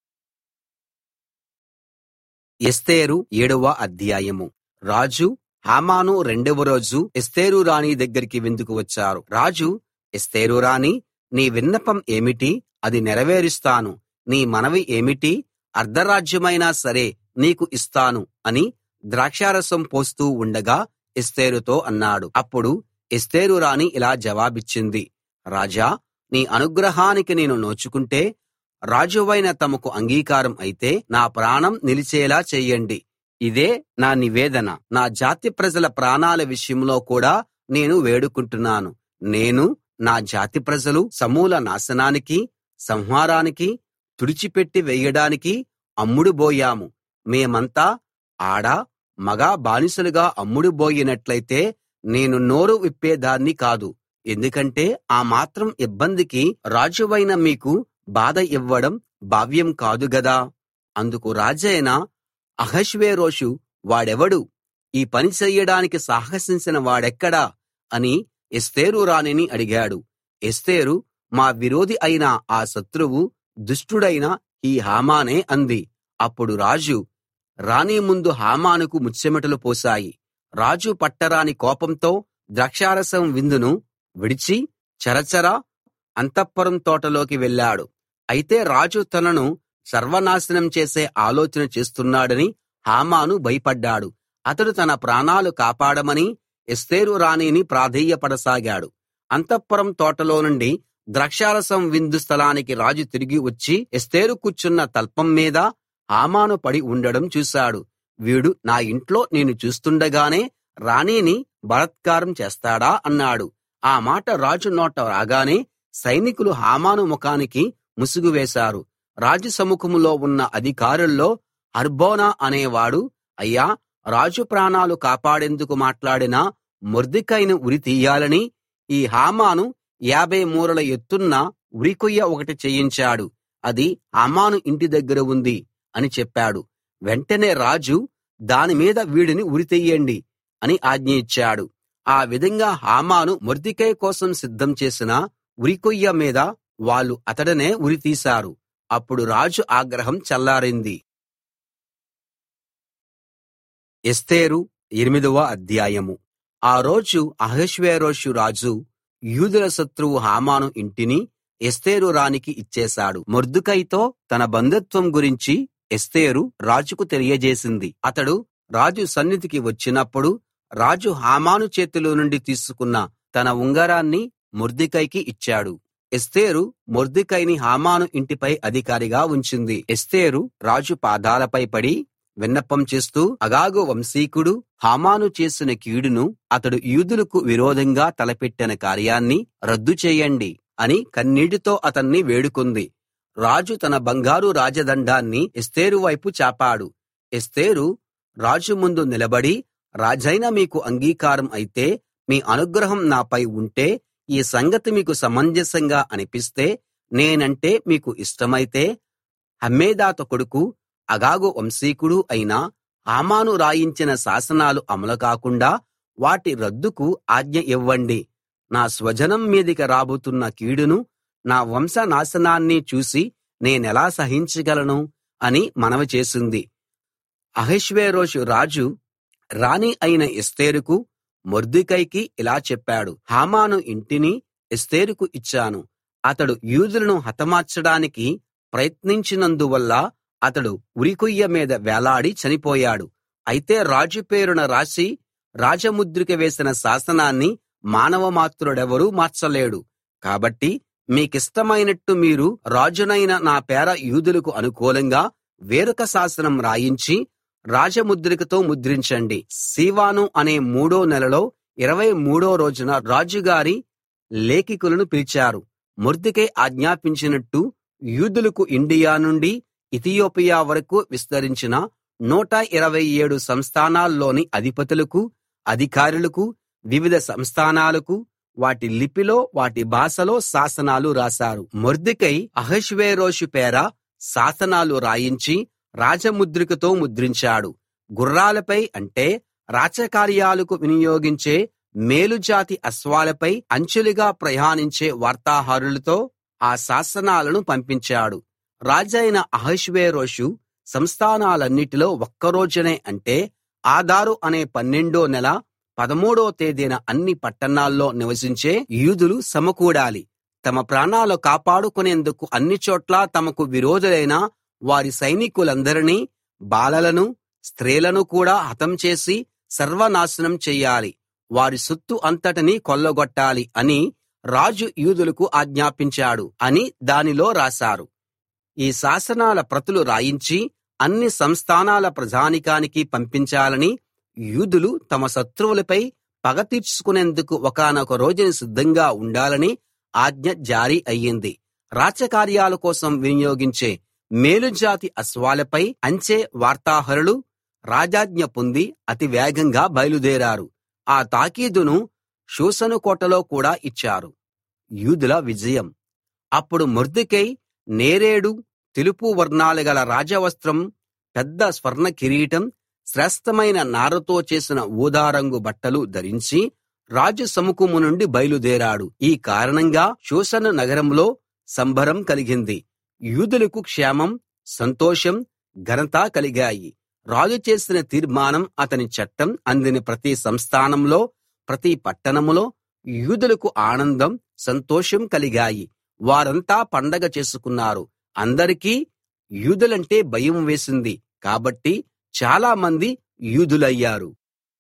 A: ఎస్తేరు 7వ అధ్యాయం. రాజు, హామాను రెండవ రోజు ఎస్తేరు రాణి దగ్గరికి విందుకు వచ్చారు. రాజు, ఎస్తేరు రాణీ, నీ విన్నపం ఏమిటి? అది నెరవేరుస్తాను. నీ మనవి ఏమిటి? అర్ధరాజ్యమైనా సరే నీకు ఇస్తాను అని ద్రాక్షారసం పోస్తూ ఉండగా ఎస్తేరుతో అన్నాడు. అప్పుడు ఎస్తేరు రాణి ఇలా జవాబిచ్చింది. రాజా, నీ అనుగ్రహానికి నేను నోచుకుంటే రాజువైన తమకు అంగీకారం అయితే నా ప్రాణం నిలిచేలా చెయ్యండి. ఇదే నా నివేదన. నా జాతి ప్రజల ప్రాణాల విషయంలో కూడా నేను వేడుకుంటున్నాను. నేను, నా జాతి ప్రజలు సమూల నాశనానికి, సంహారానికి, తుడిచిపెట్టి వేయడానికి అమ్ముడుబోయాము. మేమంతా ఆడ, మగ బానిసలుగా అమ్ముడుబోయినట్లయితే నేను నోరు విప్పేదాన్ని కాదు. ఎందుకంటే ఆ మాత్రం ఇబ్బందికి రాజువైన మీకు బాధ ఇవ్వడం భావ్యం కాదు గదా. అందుకు రాజైన అహష్వేరోషు, వాడెవడు? ఈ పని చెయ్యడానికి సాహసించిన వాడెక్కడా అని ఎస్తేరు రాణిని అడిగాడు. ఎస్తేరు, మా విరోధి అయిన ఆ శత్రువు, దుష్టుడైన ఈ హామానే అంది. అప్పుడు రాజు, రాణి ముందు హామానుకు ముచ్చెమటలు పోశాయి. రాజు పట్టరాని కోపంతో ద్రాక్షారసం విందును విడిచి చరచరా అంతఃపురం తోటలోకి వెళ్ళాడు. అయితే రాజు తనను సర్వనాశనం చేసే ఆలోచన చేస్తున్నాడని హామాను భయపడ్డాడు. అతడు తన ప్రాణాలు కాపాడమని ఎస్తేరు రాణిని ప్రాధేయపడసాగాడు. అంతఃపురం తోటలో నుండి ద్రాక్షారసం విందు స్థలానికి రాజు తిరిగి వచ్చి ఎస్తేరు కూర్చున్న తల్పం మీద హామాను పడి ఉండడం చూశాడు. వీడు నా ఇంట్లో నేను చూస్తుండగానే రాణిని బలాత్కారం చేస్తాడా అన్నాడు. ఆ మాట రాజు నోట రాగానే సైనికులు హామాను ముఖానికి ముసుగు వేశారు. రాజు సముఖంలో ఉన్న అధికారుల్లో హర్బోనా అనేవాడు, అయ్యా, రాజు ప్రాణాలు కాపాడేందుకు మాట్లాడిన మొర్దెకైను ఉరి తీయాలని ఈ హామాను 50 మూరల ఎత్తున్న ఉరికొయ్య ఒకటి చేయించాడు. అది హామాను ఇంటి దగ్గర ఉంది అని చెప్పాడు. వెంటనే రాజు, దాని మీద వీడిని ఉరితీయండి అని ఆజ్ఞ ఇచ్చాడు. ఆ విధంగా హామాను మొర్దెకై కోసం సిద్ధం చేసిన ఉరికొయ్య మీద వాళ్ళు అతడనే ఉరితీశారు. అప్పుడు రాజు ఆగ్రహం చల్లారింది. ఎస్తేరు 8వ అధ్యాయం. ఆ రోజు అహష్వేరోషు రాజు యూదుల శత్రువు హామాను ఇంటిని ఎస్తేరు రాణికి ఇచ్చేశాడు. మొర్దెకైతో తన బంధుత్వం గురించి ఎస్తేరు రాజుకు తెలియజేసింది. అతడు రాజు సన్నిధికి వచ్చినప్పుడు రాజు హామాను చేతిలో నుండి తీసుకున్న తన ఉంగరాన్ని మొర్దెకైకి ఇచ్చాడు. ఎస్తేరు మొర్దెకైని హామాను ఇంటిపై అధికారిగా ఉంచింది. ఎస్తేరు రాజు పాదాలపై పడి విన్నపం చేస్తూ, అగాగు వంశీకుడు హామాను చేసిన కీడును, అతడు యూదులకు విరోధంగా తలపెట్టిన కార్యాన్ని రద్దు చేయండి అని కన్నీటితో అతన్ని వేడుకుంది. రాజు తన బంగారు రాజదండాన్ని ఎస్తేరు వైపు చాపాడు. ఎస్తేరు రాజు ముందు నిలబడి, రాజైన మీకు అంగీకారం అయితే, మీ అనుగ్రహం నాపై ఉంటే, ఈ సంగతి మీకు సమంజసంగా అనిపిస్తే, నేనంటే మీకు ఇష్టమైతే, హమ్మేదాతు కొడుకు అగాగు వంశీకుడు అయిన హామాను రాయించిన శాసనాలు అమలు కాకుండా వాటి రద్దుకు ఆజ్ఞ ఇవ్వండి. నా స్వజనం మీదికి రాబోతున్న కీడును, నా వంశ నాశనాన్ని చూసి నేనెలా సహించగలను అని మనవి చేసింది. అహష్వేరోషు రాజు రాణి అయిన ఎస్తేరుకు, మొర్దెకైకి ఇలా చెప్పాడు. హామాను ఇంటిని ఎస్తేరుకు ఇచ్చాను. అతడు యూదులను హతమార్చడానికి ప్రయత్నించినందువల్ల అతడు ఉరికొయ్య మీద వేలాడి చనిపోయాడు. అయితే రాజు పేరున రాసి రాజముద్రిక వేసిన శాసనాన్ని మానవమాత్రుడెవరూ మార్చలేడు. కాబట్టి మీకిష్టమైనట్టు మీరు రాజునైన నా పేర యూదులకు అనుకూలంగా వేరొక శాసనం రాయించి రాజముద్రికతో ముద్రించండి. సీవాను అనే 3వ నెలలో 23వ రోజున రాజుగారి లేఖికులను పిలిచారు. మొర్దెకై ఆజ్ఞాపించినట్టు యూదులకు ఇండియా నుండి ఇతియోపియా వరకు విస్తరించిన 127 సంస్థానాల్లోని అధిపతులకు, అధికారులకు, వివిధ సంస్థానాలకు వాటి లిపిలో, వాటి భాషలో శాసనాలు రాశారు. మొర్దెకై అహష్వేరోషు పేర శాసనాలు రాయించి రాజముద్రికతో ముద్రించాడు. గుర్రాలపై అంటే రాచకార్యాలకు వినియోగించే మేలుజాతి అశ్వాలపై అంచులుగా ప్రయాణించే వార్తాహరులతో ఆ శాసనాలను పంపించాడు. రాజైన అహష్వేరోషు సంస్థానాలన్నిటిలో ఒక్కరోజునే అంటే ఆదారు అనే 12వ నెల 13వ తేదీన అన్ని పట్టణాల్లో నివసించే యూదులు సమకూడాలి. తమ ప్రాణాలు కాపాడుకునేందుకు అన్ని చోట్లా తమకు విరోధులైన వారి సైనికులందరినీ, బాలలను, స్త్రీలను కూడా హతం చేసి సర్వనాశనం చెయ్యాలి. వారి సొత్తు అంతటినీ కొల్లగొట్టాలి అని రాజు యూదులకు ఆజ్ఞాపించాడు అని దానిలో రాశారు. ఈ శాసనాల ప్రతులు రాయించి అన్ని సంస్థానాల ప్రజానీకానికి పంపించాలని యూదులు తమ శత్రువులపై పగ తీర్చుకునేందుకు ఒకానొక రోజున సిద్ధంగా ఉండాలని ఆజ్ఞ జారీ అయ్యింది. రాచకార్యాల కోసం వినియోగించే మేలుజాతి అశ్వాలపై అంచే వార్తాహరులు రాజాజ్ఞ పొంది అతి వేగంగా బయలుదేరారు. ఆ తాకీదును షూషను కోటలో కూడా ఇచ్చారు. యూదుల విజయం. అప్పుడు మొర్దెకై నేరేడు, తెలుపు వర్ణాలు గల రాజవస్త్రం, పెద్ద స్వర్ణ కిరీటం, శ్రేష్ఠమైన నారతో చేసిన ఊదారంగు బట్టలు ధరించి రాజు సముఖం నుండి బయలుదేరాడు. ఈ కారణంగా షూషను నగరంలో సంబరం కలిగింది. యూదులకు క్షేమం, సంతోషం, ఘనత కలిగాయి. రాజు చేసిన తీర్మానం, అతని చట్టం అందిన ప్రతి సంస్థానంలో, ప్రతి పట్టణంలో యూదులకు ఆనందం, సంతోషం కలిగాయి. వారంతా పండగ చేసుకున్నారు. అందరికీ యూదులంటే భయం వేసింది కాబట్టి చాలా మంది యూదులయ్యారు.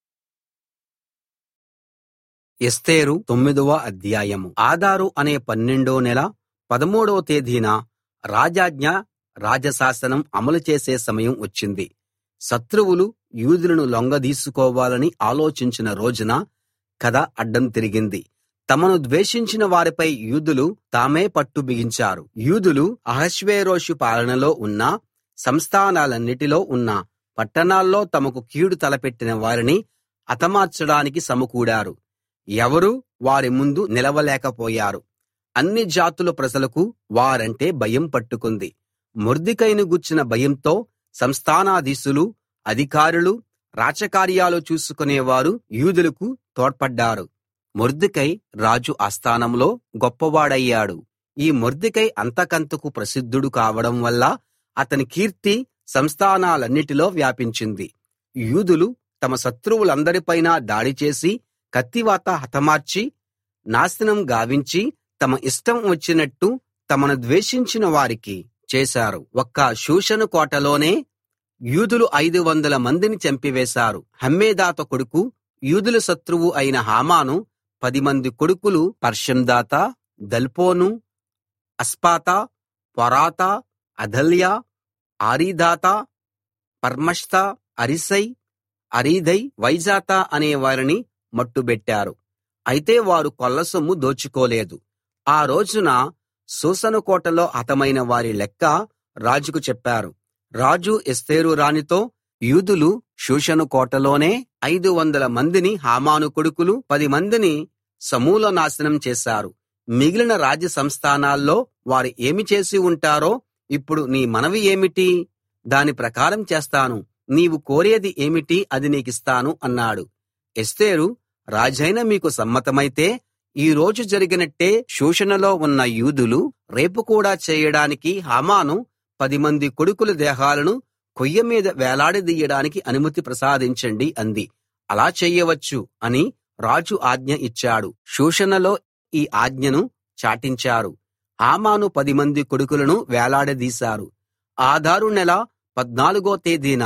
A: ఎస్తేరు 9వ అధ్యాయం. ఆదారు అనే 12వ నెల 13వ తేదీన రాజాజ్ఞ, రాజశాసనం అమలు చేసే సమయం వచ్చింది. శత్రువులు యూదులను లొంగదీసుకోవాలని ఆలోచించిన రోజున కథ అడ్డం తిరిగింది. తమను ద్వేషించిన వారిపై యూదులు తామే పట్టు బిగించారు. యూదులు అహష్వేరోషు పాలనలో ఉన్న సంస్థానాలన్నిటిలో ఉన్న పట్టణాల్లో తమకు కీడు తలపెట్టిన వారిని హతమార్చడానికి సమకూడారు. ఎవరూ వారి ముందు నిలవలేకపోయారు. అన్ని జాతుల ప్రజలకు వారంటే భయం పట్టుకుంది. మొర్దెకైను గూర్చిన భయంతో సంస్థానాధీశులు, అధికారులు, రాచకార్యాలు చూసుకునేవారు యూదులకు తోడ్పడ్డారు. మొర్దెకై రాజు ఆస్థానంలో గొప్పవాడయ్యాడు. ఈ మొర్దెకై అంతకంతకు ప్రసిద్ధుడు కావడం వల్ల అతని కీర్తి సంస్థానాలన్నిటిలో వ్యాపించింది. యూదులు తమ శత్రువులందరిపైనా దాడి చేసి కత్తివాత హతమార్చి నాశనం గావించి తమ ఇష్టం వచ్చినట్టు తమను ద్వేషించిన వారికి చేశారు. ఒక్క షూషను కోటలోనే యూదులు 500 మందిని చంపివేశారు. హమ్మేదాత కొడుకు, యూదుల శత్రువు అయిన హామాను 10 మంది కొడుకులు పర్షందాత, దల్పోను, అస్పాతా, పొరాతా, అదల్యా, ఆరీదాత, పర్మష్తా, అరిసై, అరీదై, వైజాత అనే వారిని మట్టుబెట్టారు. అయితే వారు కొల్లసొమ్ము దోచుకోలేదు. ఆ రోజున షూషను కోటలో హతమైన వారి లెక్క రాజుకు చెప్పారు. రాజు ఎస్తేరు రాణితో, యూదులు షూషను కోటలోనే 500 మందిని హామాను కొడుకులు 10 మందిని సమూల నాశనం చేశారు. మిగిలిన రాజ సంస్థానాల్లో వారు ఏమి చేసి ఉంటారో ఇప్పుడు నీ మనవి ఏమిటి? దాని ప్రకారం చేస్తాను. నీవు కోరేది ఏమిటి? అది నీకిస్తాను అన్నాడు. ఎస్తేరు, రాజైన మీకు సమ్మతమైతే ఈ రోజు జరిగినట్టే షూషనులో ఉన్న యూదులు రేపు కూడా చేయడానికి హామాను 10 మంది కొడుకుల దేహాలను కొయ్య మీద వేలాడదీయడానికి అనుమతి ప్రసాదించండి అంది. అలా చెయ్యవచ్చు అని రాజు ఆజ్ఞ ఇచ్చాడు. షూషనులో ఈ ఆజ్ఞను చాటించారు. హామాను 10 మంది కొడుకులను వేలాడదీశారు. ఆదారు నెల 14వ తేదీన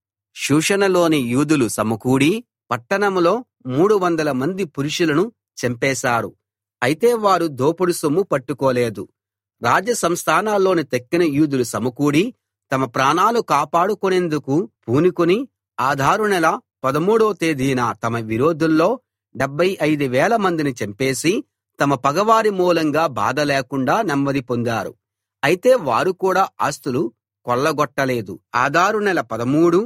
A: షూషనులోని యూదులు సమకూడి పట్టణంలో 300 మంది పురుషులను చంపేశారు. అయితే వారు దోపుడు సొమ్ము పట్టుకోలేదు. రాజ సంస్థానాల్లోని తక్కిన యూదులు సమకూడి తమ ప్రాణాలు కాపాడుకునేందుకు పూనుకుని ఆదారు నెల 13వ తేదీన తమ విరోధుల్లో 75,000 మందిని చంపేసి తమ పగవారి మూలంగా బాధ లేకుండా నెమ్మది పొందారు. అయితే వారు కూడా ఆస్తులు కొల్లగొట్టలేదు. ఆదారు నెల 13,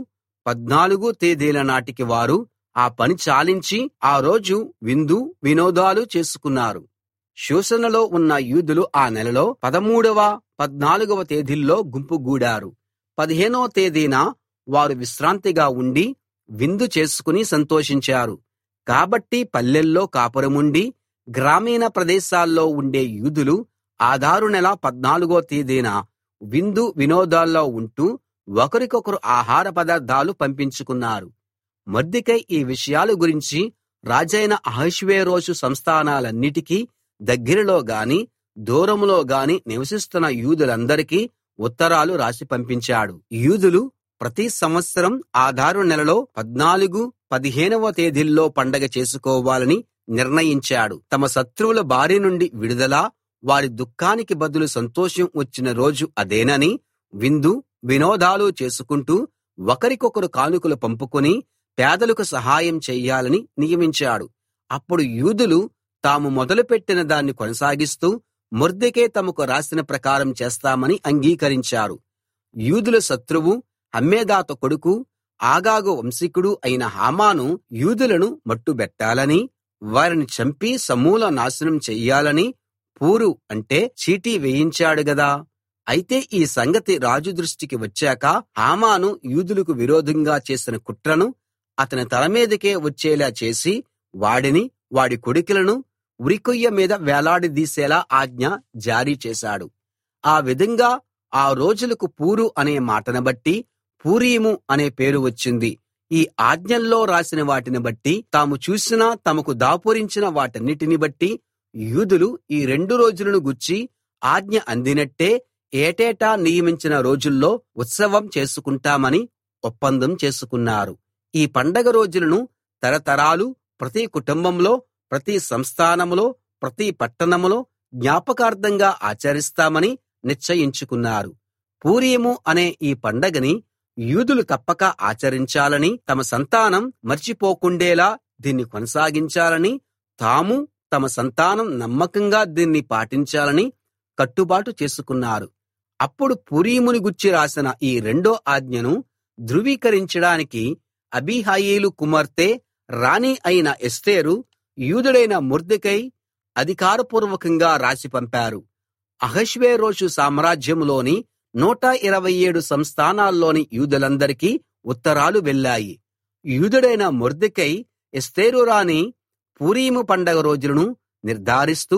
A: 14 తేదీల నాటికి వారు ఆ పని చాలించి ఆ రోజు విందు వినోదాలు చేసుకున్నారు. షూషనులో ఉన్న యూదులు ఆ నెలలో 13వ, 14వ తేదీల్లో గుంపుగూడారు. 15వ తేదీన వారు విశ్రాంతిగా ఉండి విందు చేసుకుని సంతోషించారు. కాబట్టి పల్లెల్లో కాపురముండి గ్రామీణ ప్రదేశాల్లో ఉండే యూదులు ఆదారు నెల 14వ తేదీన విందు వినోదాల్లో ఉంటూ ఒకరికొకరు ఆహార పదార్థాలు పంపించుకున్నారు. మొర్దెకై ఈ విషయాల గురించి రాజైన అహష్వేరోషు సంస్థానాలన్నిటికీ దగ్గరలో గాని దూరంలో గాని నివసిస్తున్న యూదులందరికీ ఉత్తరాలు రాసి పంపించాడు. యూదులు ప్రతి సంవత్సరం ఆదారు నెలలో 14, 15వ తేదీల్లో పండగ చేసుకోవాలని నిర్ణయించాడు. తమ శత్రువుల బారి నుండి విడుదల, వారి దుఃఖానికి బదులు సంతోషం వచ్చిన రోజు అదేనని విందు వినోదాలు చేసుకుంటూ ఒకరికొకరు కానుకలు పంపుకుని పేదలకు సహాయం చెయ్యాలని నియమించాడు. అప్పుడు యూదులు తాము మొదలుపెట్టిన దాన్ని కొనసాగిస్తూ మొర్దెకై తమకు రాసిన ప్రకారం చేస్తామని అంగీకరించారు. యూదుల శత్రువు హమ్మేదాతు కొడుకు ఆగాగు వంశీకుడు అయిన హామాను యూదులను మట్టుబెట్టాలని, వారిని చంపి సమూల నాశనం చెయ్యాలని పూరు అంటే చీటీ వేయించాడు గదా. అయితే ఈ సంగతి రాజు దృష్టికి వచ్చాక హామాను యూదులకు విరోధంగా చేసిన కుట్రను అతని తల మీదకే వచ్చేలా చేసి వాడిని వాడి కొడుకులను ఉరికొయ్య మీద వేలాడదీసేలా ఆజ్ఞ జారీ చేశాడు. ఆ విధంగా ఆ రోజులకు పూరు అనే మాటను బట్టి పూరీము అనే పేరు వచ్చింది. ఈ ఆజ్ఞల్లో రాసిన వాటిని బట్టి తాము చూసిన తమకు దాపురించిన వాటన్నిటిని బట్టి యూదులు ఈ 2 రోజులను గూర్చి ఆజ్ఞ అందినట్టే ఏటేటా నియమించిన రోజుల్లో ఉత్సవం చేసుకుంటామని ఒప్పందం చేసుకున్నారు. ఈ పండగ రోజులను తరతరాలు ప్రతి కుటుంబంలో, ప్రతి సంస్థానంలో, ప్రతి పట్టణంలో జ్ఞాపకార్థంగా ఆచరిస్తామని నిశ్చయించుకున్నారు. పూరీము అనే ఈ పండగని యూదులు తప్పక ఆచరించాలని, తమ సంతానం మర్చిపోకుండేలా దీన్ని కొనసాగించాలని, తాము తమ సంతానం నమ్మకంగా దీన్ని పాటించాలని కట్టుబాటు చేసుకున్నారు. అప్పుడు పూరీముని గూర్చి రాసిన ఈ 2వ ఆజ్ఞను ధృవీకరించడానికి అబీహాయీలు కుమార్తె రాణి అయిన ఎస్తేరు యూదుడైన మొర్దెకై అధికారపూర్వకంగా రాసి పంపారు. అహష్వేరోషు సామ్రాజ్యంలోని 127 సంస్థానాల్లోని యూదులందరికీ ఉత్తరాలు వెళ్ళాయి. యూదుడైన మొర్దెకై ఎస్తేరు రాణి పూరీము పండగ రోజులను నిర్ధారిస్తూ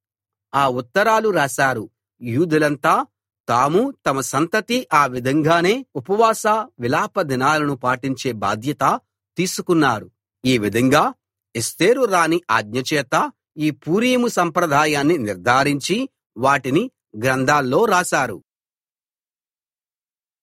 A: ఆ ఉత్తరాలు రాశారు. యూదులంతా తాము తమ సంతతి ఆ విధంగానే ఉపవాస విలాప దినాలను పాటించే బాధ్యత తీసుకున్నారు. ఈ విధంగా ఎస్తేరు రాణి ఆజ్ఞచేత ఈ పూరీము సంప్రదాయాన్ని నిర్ధారించి వాటిని గ్రంథాల్లో రాశారు.